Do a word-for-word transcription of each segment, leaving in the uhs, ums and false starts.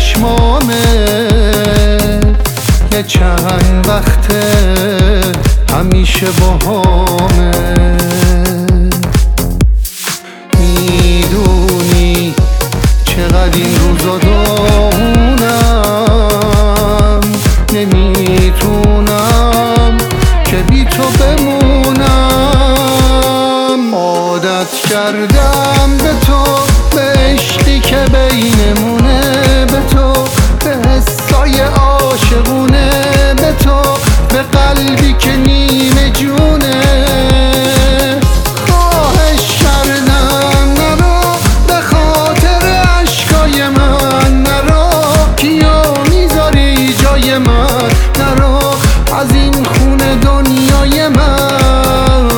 چشمامه یه چند وقته همیشه باهامه. میدونی چقدر این روزا داغونم، نمیتونم که بی تو بمونم. عادت کردم به تو، به عشقی که بینمونه، به تو، به حسای عاشقونه، به تو، به قلبی که نیمه جونه. خواهش کردم نرو، به خاطر عشقای من نرو، کیا میذاری جای من نرو، از این خونه دنیای من،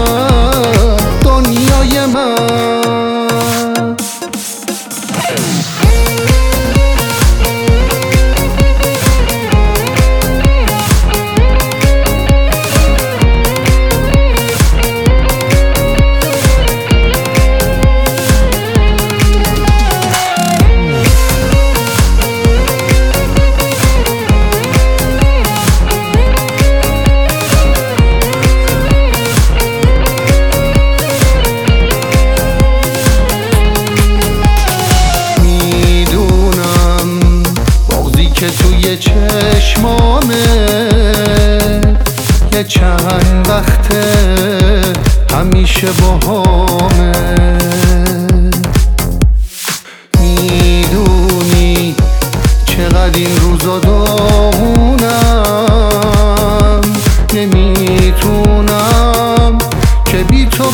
دنیای من. که توی چشمامه یه چند وقته همیشه باهامه. میدونی چقدر این روزا داغونم، نمیتونم که بی تو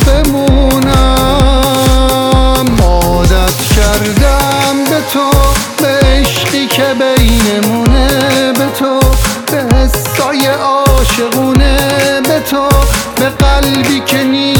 بمونم. عادت کردم به تو، به عشقی که بینمونه، به تو، به حسای عاشقونه، به تو، به قلبی که نی